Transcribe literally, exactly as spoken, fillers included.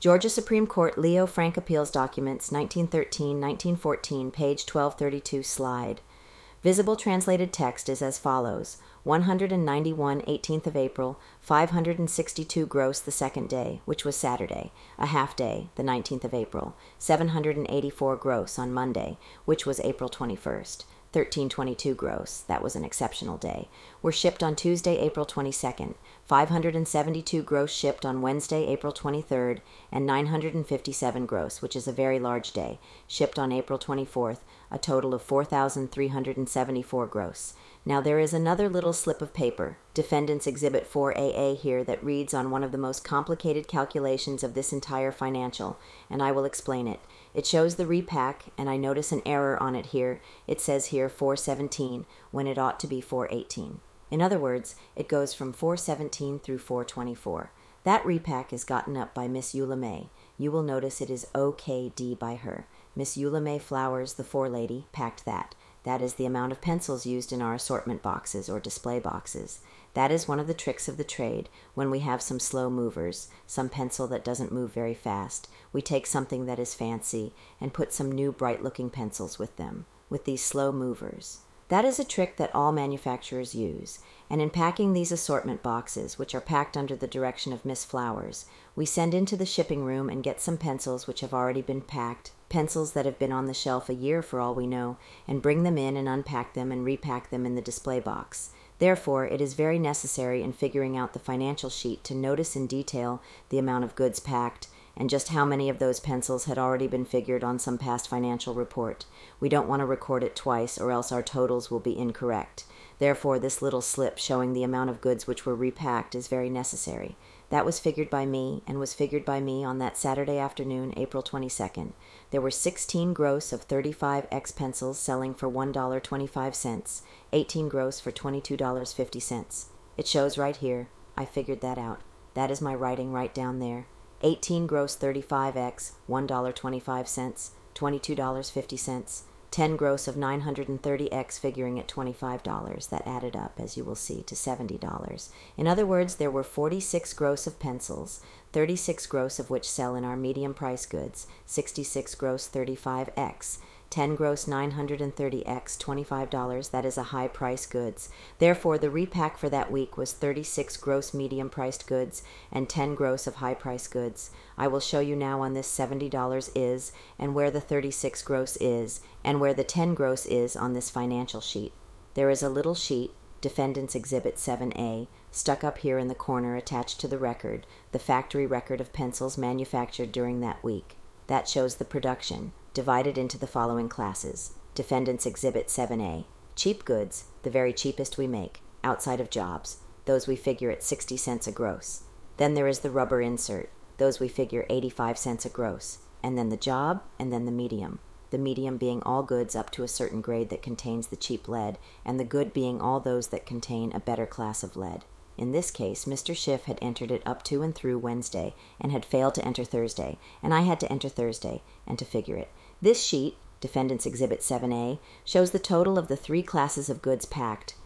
Georgia Supreme Court Leo Frank Appeals Documents, nineteen thirteen to nineteen fourteen, page twelve thirty-two, slide. Visible translated text is as follows. one hundred ninety-one eighteenth of April, five hundred sixty-two gross the second day, which was Saturday, a half day, the nineteenth of April, seven hundred eighty-four gross on Monday, which was April twenty-first, thirteen twenty-two gross, that was an exceptional day, were shipped on Tuesday, April twenty-second, five hundred seventy-two gross shipped on Wednesday, April twenty-third, and nine hundred fifty-seven gross, which is a very large day, shipped on April twenty-fourth, a total of four thousand three hundred seventy-four gross. Now there is another little slip of paper, Defendant's Exhibit four A A here, that reads on one of the most complicated calculations of this entire financial, and I will explain it. It shows the repack, and I notice an error on it here. It says here four seventeen, when it ought to be four eighteen. In other words, it goes from four seventeen through four twenty-four. That repack is gotten up by Miss Eula May. You will notice it is O K D by her. Miss Eula May Flowers, the forelady, packed that. That is the amount of pencils used in our assortment boxes or display boxes. That is one of the tricks of the trade. When we have some slow movers, some pencil that doesn't move very fast, we take something that is fancy and put some new bright-looking pencils with them, with these slow movers. That is a trick that all manufacturers use, and in packing these assortment boxes, which are packed under the direction of Miss Flowers, we send into the shipping room and get some pencils which have already been packed, pencils that have been on the shelf a year for all we know, and bring them in and unpack them and repack them in the display box. Therefore, it is very necessary in figuring out the financial sheet to notice in detail the amount of goods packed, and just how many of those pencils had already been figured on some past financial report. We don't want to record it twice, or else our totals will be incorrect. Therefore, this little slip showing the amount of goods which were repacked is very necessary. That was figured by me, and was figured by me on that Saturday afternoon, April twenty-second. There were sixteen gross of thirty-five X pencils selling for one dollar and twenty-five cents, eighteen gross for twenty-two dollars and fifty cents. It shows right here. I figured that out. That is my writing right down there. eighteen gross thirty-five X, one dollar and twenty-five cents, twenty-two dollars and fifty cents. ten gross of nine hundred thirty X figuring at twenty-five dollars. That added up, as you will see, to seventy dollars. In other words, there were forty-six gross of pencils, thirty-six gross of which sell in our medium price goods, sixty-six gross thirty-five X, ten gross nine hundred thirty X, twenty-five dollars, that is a high price goods. Therefore, the repack for that week was thirty-six gross medium priced goods and ten gross of high price goods. I will show you now on this seventy dollars is, and where the thirty-six gross is, and where the ten gross is on this financial sheet. There is a little sheet, Defendant's Exhibit seven A, stuck up here in the corner attached to the record, the factory record of pencils manufactured during that week. That shows the production, divided into the following classes. Defendant's Exhibit seven A. Cheap goods, the very cheapest we make, outside of jobs. Those we figure at sixty cents a gross. Then there is the rubber insert. Those we figure eighty-five cents a gross. And then the job, and then the medium. The medium being all goods up to a certain grade that contains the cheap lead, and the good being all those that contain a better class of lead. In this case, Mister Schiff had entered it up to and through Wednesday, and had failed to enter Thursday, and I had to enter Thursday, and to figure it. This sheet, Defendant's Exhibit seven A, shows the total of the three classes of goods packed,